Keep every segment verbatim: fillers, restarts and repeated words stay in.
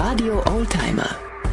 Radio Oldtimer.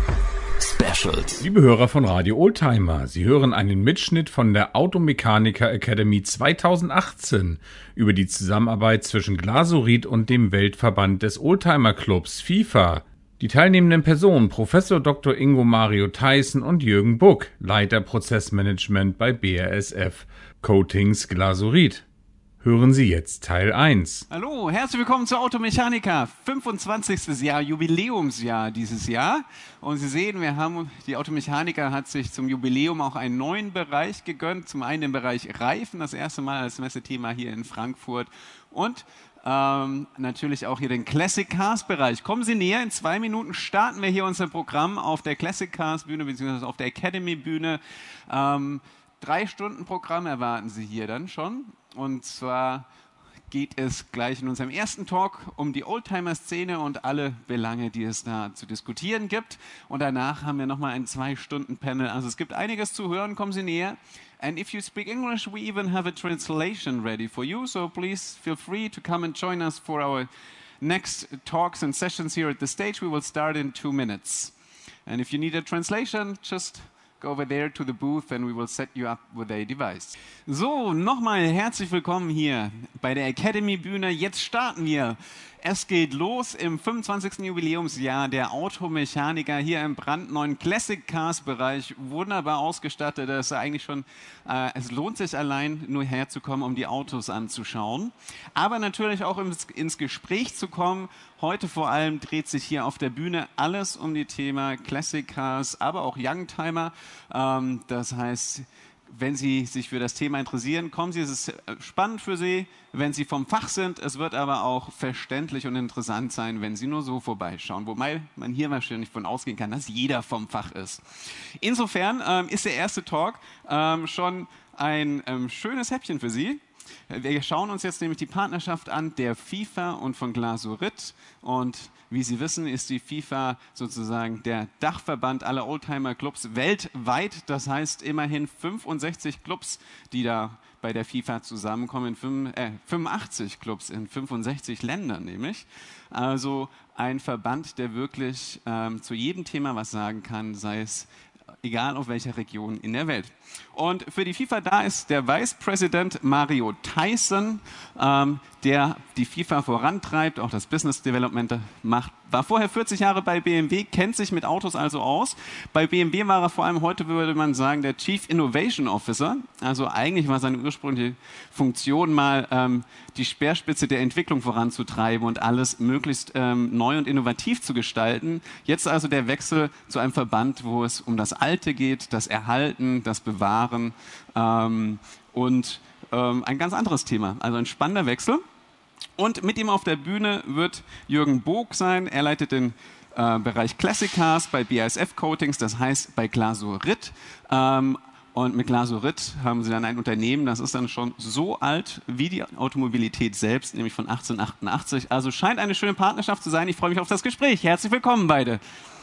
Specials. Liebe Hörer von Radio Oldtimer, Sie hören einen Mitschnitt von der Automechaniker Academy zweitausendachtzehn über die Zusammenarbeit zwischen Glasurit und dem Weltverband des Oldtimer Clubs FIFA. Die teilnehmenden Personen Professor Doktor Ingo Mario Theissen und Jürgen Buck, Leiter Prozessmanagement bei B A S F Coatings Glasurit. Hören Sie jetzt Teil eins. Hallo, herzlich willkommen zur Automechaniker. fünfundzwanzigstes Jahr, Jubiläumsjahr dieses Jahr. Und Sie sehen, wir haben, die Automechaniker hat sich zum Jubiläum auch einen neuen Bereich gegönnt. Zum einen den Bereich Reifen, das erste Mal als Messethema hier in Frankfurt. Und ähm, natürlich auch hier den Classic Cars Bereich. Kommen Sie näher, in zwei Minuten starten wir hier unser Programm auf der Classic Cars Bühne bzw. auf der Academy Bühne. Ähm, drei Stunden Programm erwarten Sie hier dann schon. Und zwar geht es gleich in unserem ersten Talk um die Oldtimer-Szene und alle Belange, die es da zu diskutieren gibt. Und danach haben wir nochmal ein zwei-Stunden-Panel. Also es gibt einiges zu hören, kommen Sie näher. And if you speak English, we even have a translation ready for you. So please feel free to come and join us for our next talks and sessions here at the stage. We will start in two minutes. And if you need a translation, just go over there to the booth and we will set you up with a device. So, nochmal herzlich willkommen hier bei der Academy Bühne. Jetzt starten wir. Es geht los im fünfundzwanzigsten Jubiläumsjahr der Automechaniker hier im brandneuen Classic Cars Bereich. Wunderbar ausgestattet. Das ist eigentlich schon, äh, es lohnt sich allein nur herzukommen, um die Autos anzuschauen. Aber natürlich auch ins, ins Gespräch zu kommen. Heute vor allem dreht sich hier auf der Bühne alles um die Thema Classic Cars, aber auch Youngtimer. Ähm, das heißt, wenn Sie sich für das Thema interessieren, kommen Sie, es ist spannend für Sie, wenn Sie vom Fach sind. Es wird aber auch verständlich und interessant sein, wenn Sie nur so vorbeischauen. Wobei man hier wahrscheinlich von ausgehen kann, dass jeder vom Fach ist. Insofern ähm, ist der erste Talk ähm, schon ein ähm, schönes Häppchen für Sie. Wir schauen uns jetzt nämlich die Partnerschaft an der FIFA und von Glasurit. Und wie Sie wissen, ist die FIFA sozusagen der Dachverband aller Oldtimer-Clubs weltweit. Das heißt immerhin fünfundsechzig Clubs, die da bei der FIFA zusammenkommen, fünfundachtzig Clubs in fünfundsechzig Ländern nämlich. Also ein Verband, der wirklich ähm, zu jedem Thema was sagen kann, sei es egal auf welcher Region in der Welt. Und für die FIFA da ist der Vice President Mario Theissen, ähm, der die FIFA vorantreibt, auch das Business Development macht. War vorher vierzig Jahre bei B M W, kennt sich mit Autos also aus. Bei B M W war er vor allem, heute würde man sagen, der Chief Innovation Officer. Also eigentlich war seine ursprüngliche Funktion mal, ähm, die Speerspitze der Entwicklung voranzutreiben und alles möglichst ähm, neu und innovativ zu gestalten. Jetzt also der Wechsel zu einem Verband, wo es um das Alte geht, das Erhalten, das Bewahren ähm, und ähm, ein ganz anderes Thema. Also ein spannender Wechsel. Und mit ihm auf der Bühne wird Jürgen Buck sein. Er leitet den äh, Bereich Classic Cars bei B A S F Coatings, das heißt bei Glasurit. Ähm, und mit Glasurit haben sie dann ein Unternehmen, das ist dann schon so alt wie die Automobilität selbst, nämlich von achtzehnhundertachtundachtzig. Also scheint eine schöne Partnerschaft zu sein. Ich freue mich auf das Gespräch. Herzlich willkommen beide.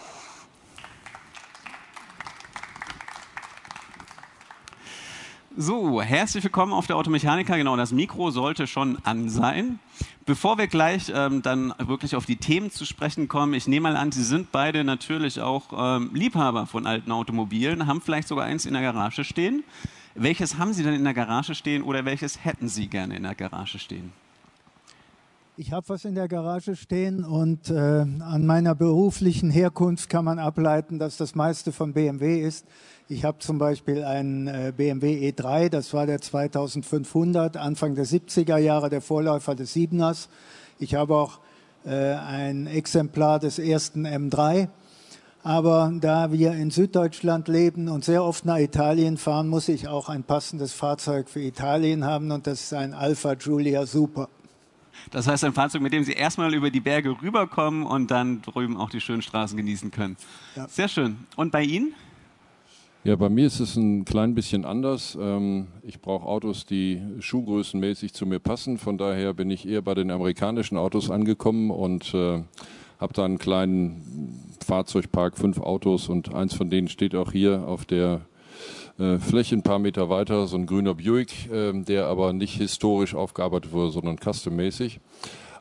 So, herzlich willkommen auf der Automechaniker. Genau, das Mikro sollte schon an sein. Bevor wir gleich ähm, dann wirklich auf die Themen zu sprechen kommen, ich nehme mal an, Sie sind beide natürlich auch ähm, Liebhaber von alten Automobilen, haben vielleicht sogar eins in der Garage stehen. Welches haben Sie denn in der Garage stehen oder welches hätten Sie gerne in der Garage stehen? Ich habe was in der Garage stehen und äh, an meiner beruflichen Herkunft kann man ableiten, dass das meiste von B M W ist. Ich habe zum Beispiel einen äh, B M W E drei, das war der zweitausendfünfhundert, Anfang der siebziger Jahre, der Vorläufer des Siebeners. Ich habe auch äh, ein Exemplar des ersten M drei. Aber da wir in Süddeutschland leben und sehr oft nach Italien fahren, muss ich auch ein passendes Fahrzeug für Italien haben und das ist ein Alfa Giulia Super. Das heißt ein Fahrzeug, mit dem Sie erstmal über die Berge rüberkommen und dann drüben auch die schönen Straßen genießen können. Ja. Sehr schön. Und bei Ihnen? Ja, bei mir ist es ein klein bisschen anders. Ich brauche Autos, die schuhgrößenmäßig zu mir passen. Von daher bin ich eher bei den amerikanischen Autos angekommen und habe da einen kleinen Fahrzeugpark, fünf Autos und eins von denen steht auch hier auf der äh, Fläche ein paar Meter weiter, so ein grüner Buick, äh, der aber nicht historisch aufgearbeitet wurde, sondern custommäßig.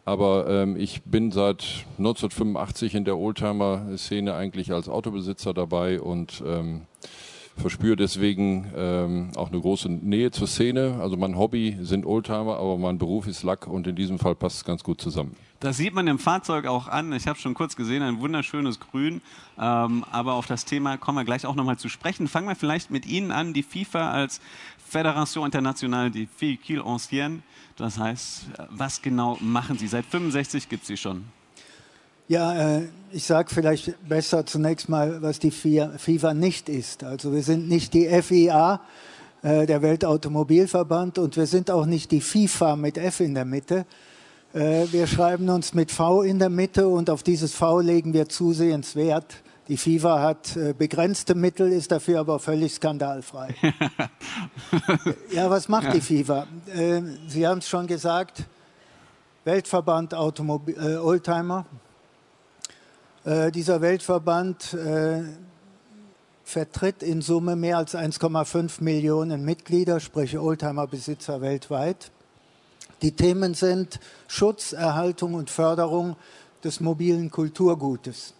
Aber ähm, ich bin seit neunzehnhundertfünfundachtzig in der Oldtimer-Szene eigentlich als Autobesitzer dabei und ähm, verspüre deswegen ähm, auch eine große Nähe zur Szene. Also mein Hobby sind Oldtimer, aber mein Beruf ist Lack und in diesem Fall passt es ganz gut zusammen. Das sieht man im Fahrzeug auch an. Ich habe schon kurz gesehen, ein wunderschönes Grün. Ähm, aber auf das Thema kommen wir gleich auch nochmal zu sprechen. Fangen wir vielleicht mit Ihnen an, die FIFA als Fédération Internationale des Véhicules Anciens. Das heißt, was genau machen Sie? Seit fünfundsechzig gibt es sie schon. Ja, äh, ich sage vielleicht besser zunächst mal, was die FIFA nicht ist. Also wir sind nicht die F I A, äh, der Weltautomobilverband, und wir sind auch nicht die FIFA mit F in der Mitte. Äh, wir schreiben uns mit V in der Mitte und auf dieses V legen wir zusehends Wert. Die FIFA hat äh, begrenzte Mittel, ist dafür aber völlig skandalfrei. Ja, was macht ja. die FIFA? Äh, Sie haben es schon gesagt, Weltverband Automobil, äh, Oldtimer. Äh, dieser Weltverband äh, vertritt in Summe mehr als eins Komma fünf Millionen Mitglieder, sprich Oldtimer-Besitzer weltweit. Die Themen sind Schutz, Erhaltung und Förderung des mobilen Kulturgutes.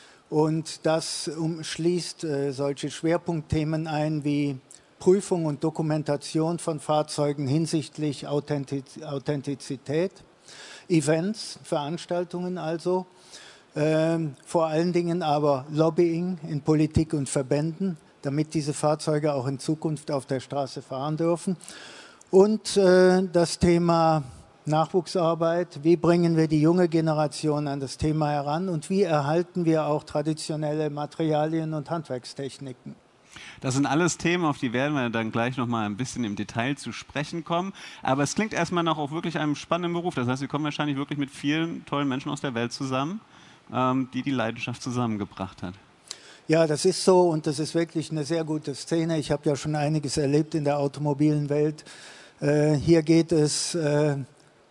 Und das umschließt äh, solche Schwerpunktthemen ein wie Prüfung und Dokumentation von Fahrzeugen hinsichtlich Authentiz- Authentizität, Events, Veranstaltungen also, äh, vor allen Dingen aber Lobbying in Politik und Verbänden, damit diese Fahrzeuge auch in Zukunft auf der Straße fahren dürfen. Und äh, das Thema Nachwuchsarbeit, wie bringen wir die junge Generation an das Thema heran und wie erhalten wir auch traditionelle Materialien und Handwerkstechniken. Das sind alles Themen, auf die werden wir dann gleich noch mal ein bisschen im Detail zu sprechen kommen. Aber es klingt erstmal nach auch wirklich einem spannenden Beruf. Das heißt, Sie kommen wahrscheinlich wirklich mit vielen tollen Menschen aus der Welt zusammen, ähm, die die Leidenschaft zusammengebracht hat. Ja, das ist so und das ist wirklich eine sehr gute Szene. Ich habe ja schon einiges erlebt in der automobilen Welt. Äh, hier geht es... Äh,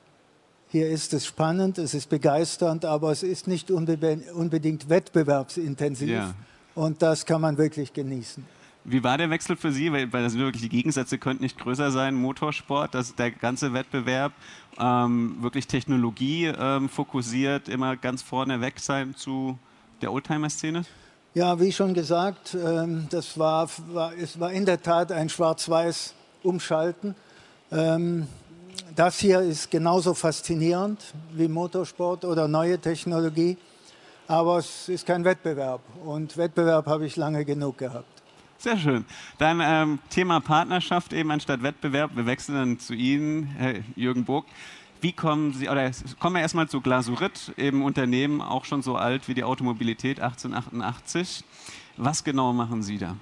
Hier ist es spannend, es ist begeisternd, aber es ist nicht unbe- unbedingt wettbewerbsintensiv. Ja. Und das kann man wirklich genießen. Wie war der Wechsel für Sie? Weil, weil das wirklich die Gegensätze könnten nicht größer sein. Motorsport, dass der ganze Wettbewerb ähm, wirklich Technologie ähm, fokussiert, immer ganz vorne weg sein zu der Oldtimer-Szene? Ja, wie schon gesagt, ähm, das war, war, es war in der Tat ein schwarz-weiß Umschalten. Ähm, Das hier ist genauso faszinierend wie Motorsport oder neue Technologie, aber es ist kein Wettbewerb und Wettbewerb habe ich lange genug gehabt. Sehr schön. Dann ähm, Thema Partnerschaft eben anstatt Wettbewerb. Wir wechseln dann zu Ihnen, Herr Jürgen Burg. Wie kommen Sie, oder kommen wir erstmal zu Glasurit, eben Unternehmen auch schon so alt wie die Automobilität, achtzehnhundertachtundachtzig. Was genau machen Sie da?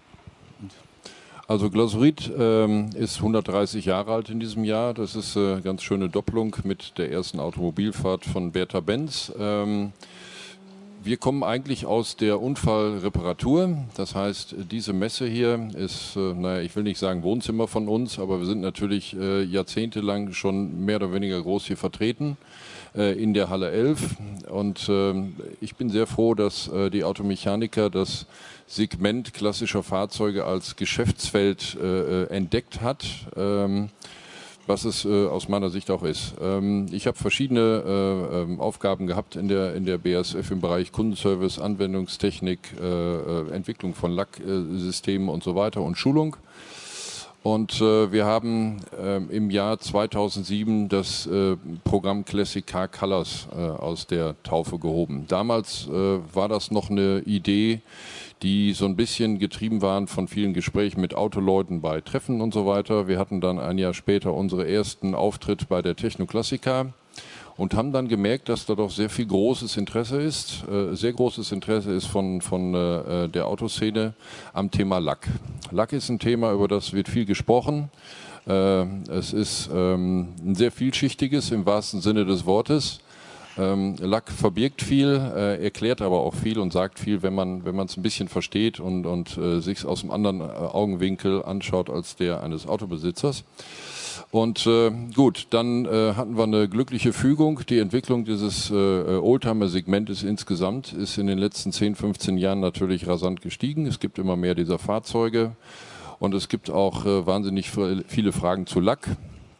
Also Glasurit ähm, ist hundertdreißig Jahre alt in diesem Jahr. Das ist eine ganz schöne Doppelung mit der ersten Automobilfahrt von Bertha Benz. Ähm, wir kommen eigentlich aus der Unfallreparatur. Das heißt, diese Messe hier ist, äh, naja, ich will nicht sagen Wohnzimmer von uns, aber wir sind natürlich äh, jahrzehntelang schon mehr oder weniger groß hier vertreten äh, in der Halle elf. Und äh, ich bin sehr froh, dass äh, die Automechaniker das Segment klassischer Fahrzeuge als Geschäftsfeld äh, entdeckt hat, ähm, was es äh, aus meiner Sicht auch ist. Ähm, ich habe verschiedene äh, äh, Aufgaben gehabt in der, in der B A S F im Bereich Kundenservice, Anwendungstechnik, äh, Entwicklung von Lacksystemen und so weiter und Schulung. Und äh, wir haben äh, im Jahr zweitausendsieben das äh, Programm Classic Car Colors äh, aus der Taufe gehoben. Damals äh, war das noch eine Idee, die so ein bisschen getrieben waren von vielen Gesprächen mit Autoleuten bei Treffen und so weiter. Wir hatten dann ein Jahr später unsere ersten Auftritt bei der Technoklassica und haben dann gemerkt, dass da doch sehr viel großes Interesse ist, äh, sehr großes Interesse ist von, von äh, der Autoszene am Thema Lack. Lack ist ein Thema, über das wird viel gesprochen. Äh, es ist ähm, ein sehr vielschichtiges im wahrsten Sinne des Wortes. Ähm, Lack verbirgt viel, äh, erklärt aber auch viel und sagt viel, wenn man wenn man es ein bisschen versteht und, und äh, sich es aus einem anderen äh, Augenwinkel anschaut als der eines Autobesitzers. Und äh, gut, dann äh, hatten wir eine glückliche Fügung. Die Entwicklung dieses äh, Oldtimer-Segmentes insgesamt ist in den letzten zehn, fünfzehn Jahren natürlich rasant gestiegen. Es gibt immer mehr dieser Fahrzeuge und es gibt auch äh, wahnsinnig viele Fragen zu Lack.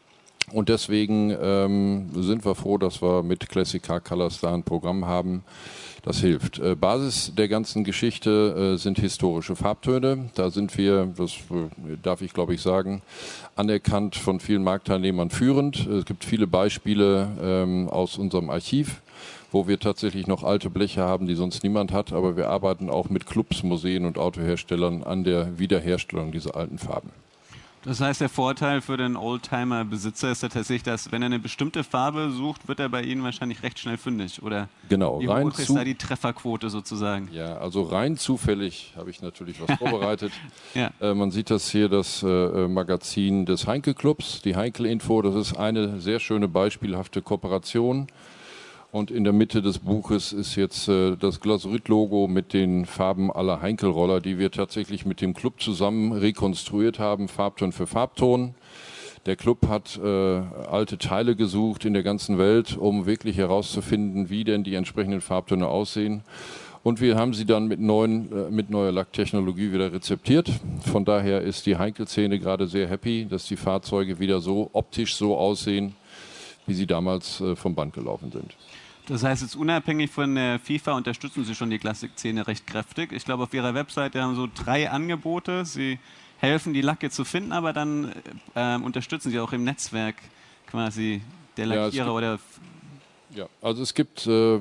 Und deswegen ähm, sind wir froh, dass wir mit Classic Car Colors da ein Programm haben. Das hilft. Äh, Basis der ganzen Geschichte äh, sind historische Farbtöne. Da sind wir, das äh, darf ich glaube ich sagen, anerkannt von vielen Marktteilnehmern führend. Es gibt viele Beispiele ähm, aus unserem Archiv, wo wir tatsächlich noch alte Bleche haben, die sonst niemand hat. Aber wir arbeiten auch mit Clubs, Museen und Autoherstellern an der Wiederherstellung dieser alten Farben. Das heißt, der Vorteil für den Oldtimer-Besitzer ist ja tatsächlich, dass wenn er eine bestimmte Farbe sucht, wird er bei Ihnen wahrscheinlich recht schnell fündig, oder? Genau. Wie hoch ist da die Trefferquote sozusagen? Ja, also rein zufällig habe ich natürlich was vorbereitet. Ja. Äh, man sieht das hier, das äh, Magazin des Heinkel-Clubs, die Heinkel-Info. Das ist eine sehr schöne, beispielhafte Kooperation. Und in der Mitte des Buches ist jetzt äh, das Glasurit-Logo mit den Farben aller Heinkel-Roller, die wir tatsächlich mit dem Club zusammen rekonstruiert haben, Farbton für Farbton. Der Club hat äh, alte Teile gesucht in der ganzen Welt, um wirklich herauszufinden, wie denn die entsprechenden Farbtöne aussehen. Und wir haben sie dann mit, neuen, äh, mit neuer Lacktechnologie wieder rezeptiert. Von daher ist die Heinkel-Szene gerade sehr happy, dass die Fahrzeuge wieder so optisch so aussehen, wie sie damals äh, vom Band gelaufen sind. Das heißt, jetzt unabhängig von der FIFA unterstützen Sie schon die Klassik-Szene recht kräftig. Ich glaube, auf Ihrer Webseite haben so drei Angebote. Sie helfen, die Lacke zu finden, aber dann äh, unterstützen Sie auch im Netzwerk quasi der Lackierer ja, oder... Ja, also es gibt, äh,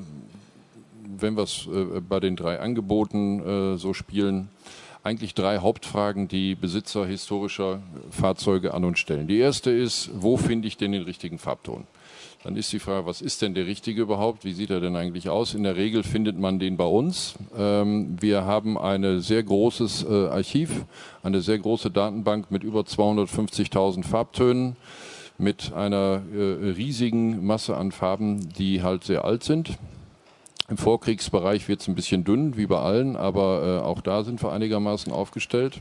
wenn wir es äh, bei den drei Angeboten äh, so spielen, eigentlich drei Hauptfragen, die Besitzer historischer Fahrzeuge an uns stellen. Die erste ist, wo finde ich denn den richtigen Farbton? Dann ist die Frage, was ist denn der richtige überhaupt? Wie sieht er denn eigentlich aus? In der Regel findet man den bei uns. Ähm, wir haben ein sehr großes äh, Archiv, eine sehr große Datenbank mit über zweihundertfünfzigtausend Farbtönen, mit einer äh, riesigen Masse an Farben, die halt sehr alt sind. Im Vorkriegsbereich wird es ein bisschen dünn, wie bei allen, aber äh, auch da sind wir einigermaßen aufgestellt.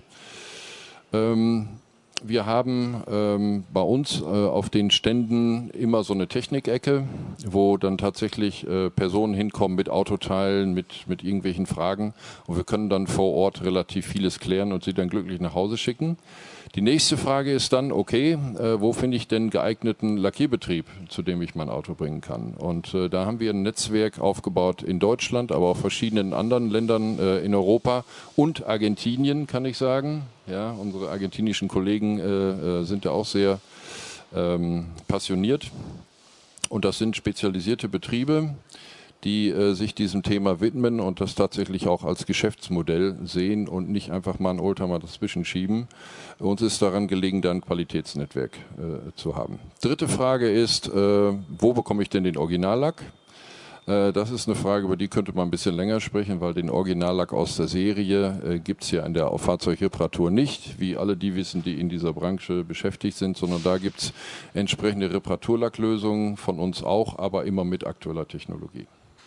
Ähm, Wir haben ähm, bei uns äh, auf den Ständen immer so eine Technikecke, wo dann tatsächlich äh, Personen hinkommen mit Autoteilen, mit, mit irgendwelchen Fragen. Und wir können dann vor Ort relativ vieles klären und sie dann glücklich nach Hause schicken. Die nächste Frage ist dann, okay, äh, wo finde ich denn geeigneten Lackierbetrieb, zu dem ich mein Auto bringen kann? Und äh, da haben wir ein Netzwerk aufgebaut in Deutschland, aber auch verschiedenen anderen Ländern äh, in Europa und Argentinien, kann ich sagen. Ja, unsere argentinischen Kollegen äh, äh, sind da auch sehr ähm, passioniert. Und das sind spezialisierte Betriebe, die äh, sich diesem Thema widmen und das tatsächlich auch als Geschäftsmodell sehen und nicht einfach mal einen Oldtimer dazwischen schieben. Uns ist daran gelegen, da ein Qualitätsnetzwerk äh, zu haben. Dritte Frage ist, äh, wo bekomme ich denn den Originallack? Äh, das ist eine Frage, über die könnte man ein bisschen länger sprechen, weil den Originallack aus der Serie äh, gibt es ja in der Fahrzeugreparatur nicht, wie alle die wissen, die in dieser Branche beschäftigt sind, sondern da gibt es entsprechende Reparaturlacklösungen von uns auch, aber immer mit aktueller Technologie.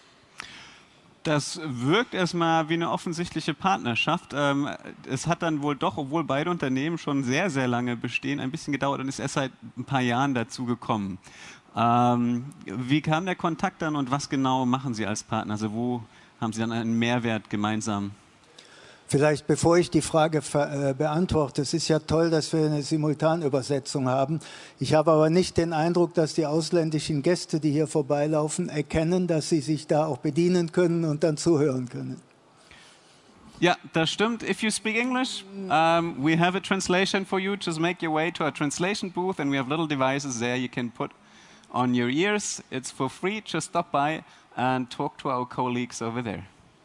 Das wirkt erstmal wie eine offensichtliche Partnerschaft. Ähm, es hat dann wohl doch, obwohl beide Unternehmen schon sehr, sehr lange bestehen, ein bisschen gedauert und ist erst seit ein paar Jahren dazu gekommen. Ähm, wie kam der Kontakt dann und was genau machen Sie als Partner? Also wo haben Sie dann einen Mehrwert gemeinsam? Vielleicht bevor ich die Frage äh, beantworte, es ist ja toll, dass wir eine Simultanübersetzung haben. Ich habe aber nicht den Eindruck, dass die ausländischen Gäste, die hier vorbeilaufen, erkennen, dass sie sich da auch bedienen können und dann zuhören können. Ja, das stimmt. If you speak English, um, we have a translation for you. Just make your way to our translation booth and we have little devices there you can put on your ears. It's for free. Just stop by and talk to our colleagues over there.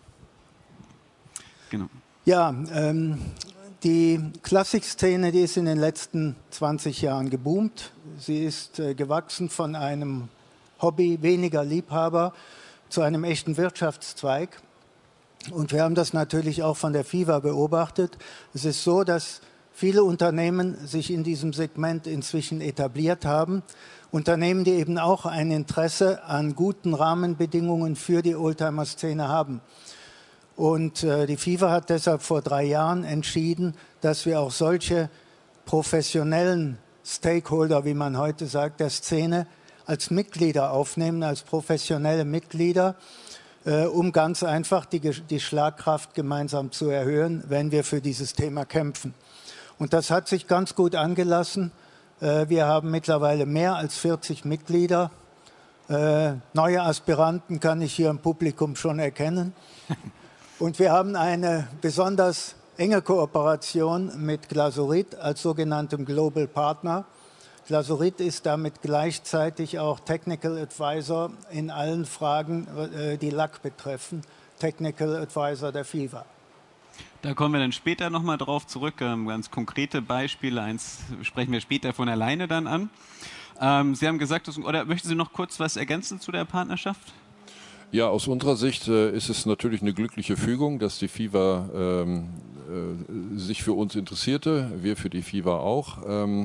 Genau. Ja, ähm, die Klassikszene, die ist in den letzten zwanzig Jahren geboomt. Sie ist äh, gewachsen von einem Hobby weniger Liebhaber zu einem echten Wirtschaftszweig. Und wir haben das natürlich auch von der FIFA beobachtet. Es ist so, dass viele Unternehmen sich in diesem Segment inzwischen etabliert haben. Unternehmen, die eben auch ein Interesse an guten Rahmenbedingungen für die Oldtimer-Szene haben. Und äh, die FIFA hat deshalb vor drei Jahren entschieden, dass wir auch solche professionellen Stakeholder, wie man heute sagt, der Szene als Mitglieder aufnehmen, als professionelle Mitglieder, äh, um ganz einfach die, die Schlagkraft gemeinsam zu erhöhen, wenn wir für dieses Thema kämpfen. Und das hat sich ganz gut angelassen. Äh, wir haben mittlerweile mehr als vierzig Mitglieder. Äh, neue Aspiranten kann ich hier im Publikum schon erkennen. Und wir haben eine besonders enge Kooperation mit Glasurit als sogenanntem Global Partner. Glasurit ist damit gleichzeitig auch Technical Advisor in allen Fragen, die Lack betreffen. Technical Advisor der FIFA. Da kommen wir dann später nochmal drauf zurück. Ähm, ganz konkrete Beispiele, eins sprechen wir später von alleine dann an. Ähm, Sie haben gesagt, oder möchten Sie noch kurz was ergänzen zu der Partnerschaft? Ja, aus unserer Sicht äh, ist es natürlich eine glückliche Fügung, dass die FIFA ähm, äh, sich für uns interessierte, wir für die FIFA auch. Ähm,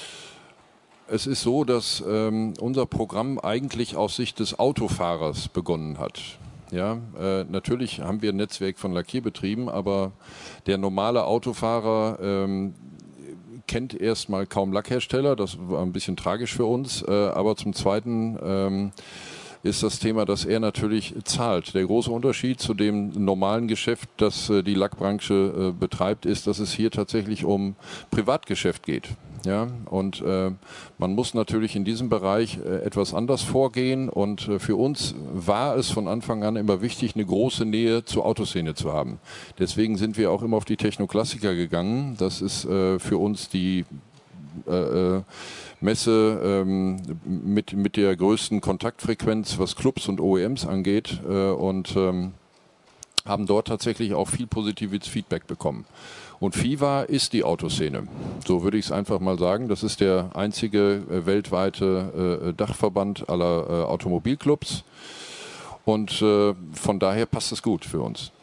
es ist so, dass ähm, unser Programm eigentlich aus Sicht des Autofahrers begonnen hat. Ja, äh, natürlich haben wir ein Netzwerk von Lackierbetrieben, aber der normale Autofahrer ähm, kennt erstmal kaum Lackhersteller. Das war ein bisschen tragisch für uns, äh, aber zum Zweiten ähm, ist das Thema, dass er natürlich zahlt. Der große Unterschied zu dem normalen Geschäft, das äh, die Lackbranche äh, betreibt, ist, dass es hier tatsächlich um Privatgeschäft geht. Ja, und äh, man muss natürlich in diesem Bereich äh, etwas anders vorgehen, und äh, für uns war es von Anfang an immer wichtig, eine große Nähe zur Autoszene zu haben. Deswegen sind wir auch immer auf die Technoklassiker gegangen. Das ist äh, für uns die äh, Messe ähm, mit, mit der größten Kontaktfrequenz, was Clubs und O E Ms angeht, äh, und ähm, haben dort tatsächlich auch viel positives Feedback bekommen. Und FIFA ist die Autoszene. So würde ich es einfach mal sagen. Das ist der einzige äh, weltweite äh, Dachverband aller äh, Automobilclubs. Und äh, von daher passt es gut für uns.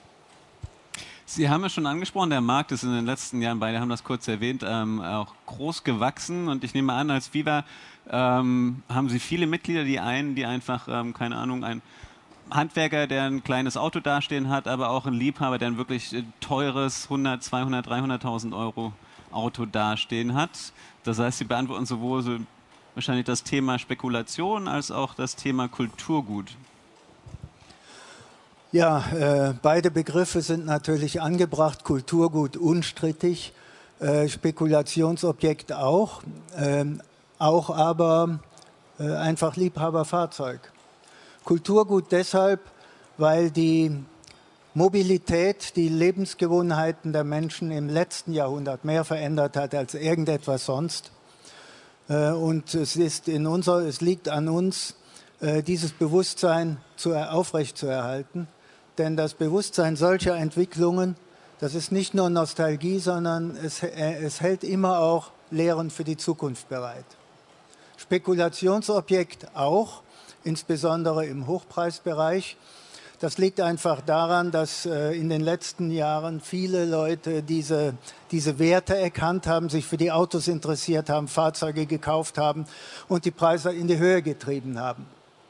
Sie haben es schon angesprochen, der Markt ist in den letzten Jahren, beide haben das kurz erwähnt, ähm, auch groß gewachsen. Und ich nehme an, als FIFA ähm, haben Sie viele Mitglieder, die einen, die einfach, ähm, keine Ahnung, ein Handwerker, der ein kleines Auto dastehen hat, aber auch ein Liebhaber, der ein wirklich teures hundert, zweihundert, dreihunderttausend Euro Auto dastehen hat. Das heißt, Sie beantworten sowohl so wahrscheinlich das Thema Spekulation als auch das Thema Kulturgut. Ja, äh, beide Begriffe sind natürlich angebracht. Kulturgut unstrittig, äh, Spekulationsobjekt auch, äh, auch aber äh, einfach Liebhaberfahrzeug. Kulturgut deshalb, weil die Mobilität, die Lebensgewohnheiten der Menschen im letzten Jahrhundert mehr verändert hat als irgendetwas sonst. Und es ist in unser, es liegt an uns, dieses Bewusstsein zu, aufrechtzuerhalten. Denn das Bewusstsein solcher Entwicklungen, das ist nicht nur Nostalgie, sondern es, es hält immer auch Lehren für die Zukunft bereit. Spekulationsobjekt auch, insbesondere im Hochpreisbereich. Das liegt einfach daran, dass äh, in den letzten Jahren viele Leute diese, diese Werte erkannt haben, sich für die Autos interessiert haben, Fahrzeuge gekauft haben und die Preise in die Höhe getrieben haben.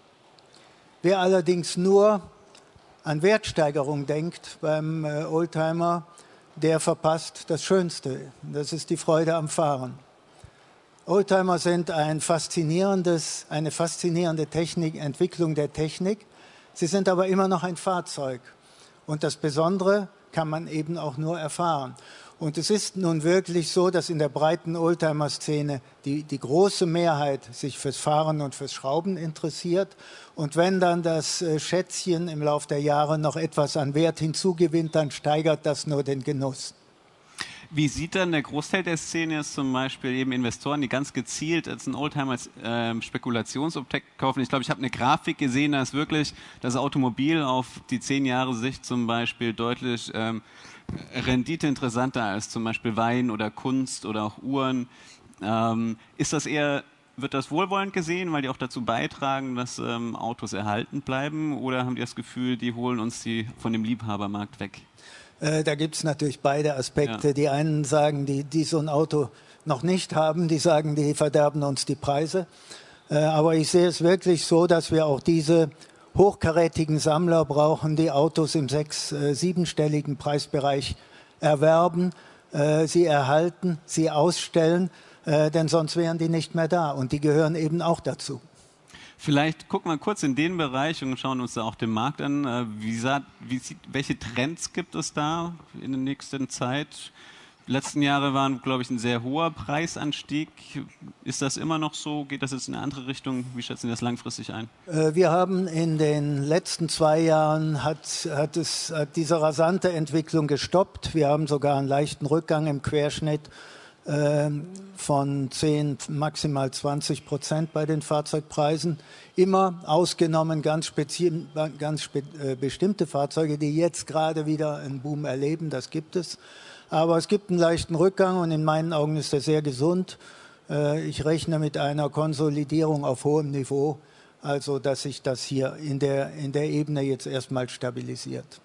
Wer allerdings nur an Wertsteigerung denkt beim äh, Oldtimer, der verpasst das Schönste. Das ist die Freude am Fahren. Oldtimer sind ein faszinierendes, eine faszinierende Technik, Entwicklung der Technik. Sie sind aber immer noch ein Fahrzeug. Und das Besondere kann man eben auch nur erfahren. Und es ist nun wirklich so, dass in der breiten Oldtimer-Szene die, die große Mehrheit sich fürs Fahren und fürs Schrauben interessiert. Und wenn dann das Schätzchen im Laufe der Jahre noch etwas an Wert hinzugewinnt, dann steigert das nur den Genuss. Wie sieht dann der Großteil der Szene jetzt zum Beispiel eben Investoren, die ganz gezielt als ein Oldtimer als äh, Spekulationsobjekt kaufen? Ich glaube, ich habe eine Grafik gesehen, da ist wirklich das Automobil auf die zehn Jahre Sicht zum Beispiel deutlich ähm, Rendite interessanter als zum Beispiel Wein oder Kunst oder auch Uhren. Ähm, ist das eher, wird das wohlwollend gesehen, weil die auch dazu beitragen, dass ähm, Autos erhalten bleiben, oder haben die das Gefühl, die holen uns die von dem Liebhabermarkt weg? Da gibt es natürlich beide Aspekte. Ja. Die einen sagen, die, die so ein Auto noch nicht haben, die sagen, die verderben uns die Preise. Aber ich sehe es wirklich so, dass wir auch diese hochkarätigen Sammler brauchen, die Autos im sechs-, siebenstelligen Preisbereich erwerben, sie erhalten, sie ausstellen, denn sonst wären die nicht mehr da. Und die gehören eben auch dazu. Vielleicht gucken wir kurz in den Bereich und schauen uns da auch den Markt an. Wie sah, wie sieht, welche Trends gibt es da in der nächsten Zeit? letzten Jahre waren, glaube ich, ein sehr hoher Preisanstieg. Ist das immer noch so? Geht das jetzt in eine andere Richtung? Wie schätzen Sie das langfristig ein? Wir haben in den letzten zwei Jahren hat, hat es hat diese rasante Entwicklung gestoppt. Wir haben sogar einen leichten Rückgang im Querschnitt äh, von zehn, maximal zwanzig Prozent bei den Fahrzeugpreisen. Immer ausgenommen ganz, spezi- ganz spe- äh, bestimmte Fahrzeuge, die jetzt gerade wieder einen Boom erleben. Das gibt es. Aber es gibt einen leichten Rückgang und in meinen Augen ist er sehr gesund. Ich rechne mit einer Konsolidierung auf hohem Niveau, also dass sich das hier in der, in der Ebene jetzt erstmal stabilisiert.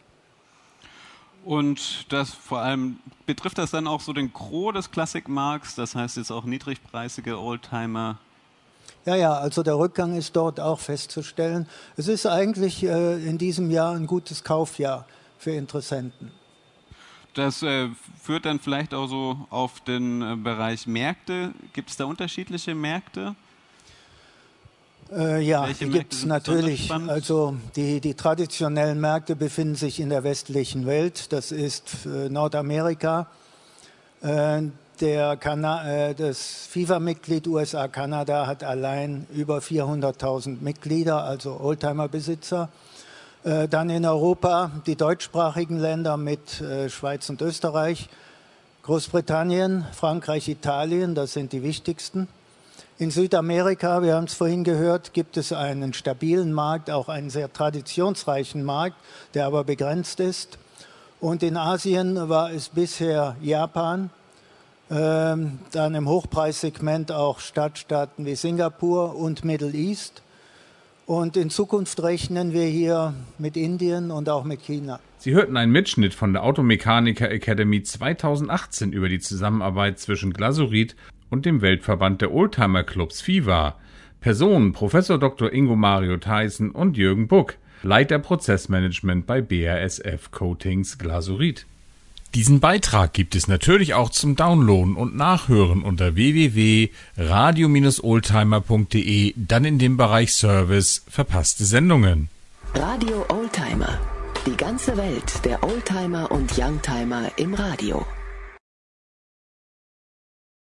Und das vor allem, betrifft das dann auch so den Gros des Klassikmarkts, das heißt jetzt auch niedrigpreisige Oldtimer? Ja, ja, also der Rückgang ist dort auch festzustellen. Es ist eigentlich äh, in diesem Jahr ein gutes Kaufjahr für Interessenten. Das äh, führt dann vielleicht auch so auf den äh, Bereich Märkte. Gibt es da unterschiedliche Märkte? Äh, ja, die gibt es natürlich. Also die, die traditionellen Märkte befinden sich in der westlichen Welt. Das ist äh, Nordamerika. Äh, der Kana- äh, das FIFA-Mitglied U S A-Kanada hat allein über vierhunderttausend Mitglieder, also Oldtimer-Besitzer. Dann in Europa die deutschsprachigen Länder mit äh, Schweiz und Österreich, Großbritannien, Frankreich, Italien, das sind die wichtigsten. In Südamerika, wir haben es vorhin gehört, gibt es einen stabilen Markt, auch einen sehr traditionsreichen Markt, der aber begrenzt ist. Und in Asien war es bisher Japan, ähm, dann im Hochpreissegment auch Stadtstaaten wie Singapur und Middle East. Und in Zukunft rechnen wir hier mit Indien und auch mit China. Sie hörten einen Mitschnitt von der Automechaniker Academy zweitausendachtzehn über die Zusammenarbeit zwischen Glasurit und dem Weltverband der Oldtimer Clubs FIFA. Personen Professor Doktor Ingo Mario Theissen und Jürgen Buck, Leiter Prozessmanagement bei B A S F Coatings Glasurit. Diesen Beitrag gibt es natürlich auch zum Downloaden und Nachhören unter w w w punkt radio Bindestrich oldtimer punkt de, dann in dem Bereich Service verpasste Sendungen. Radio Oldtimer. Die ganze Welt der Oldtimer und Youngtimer im Radio.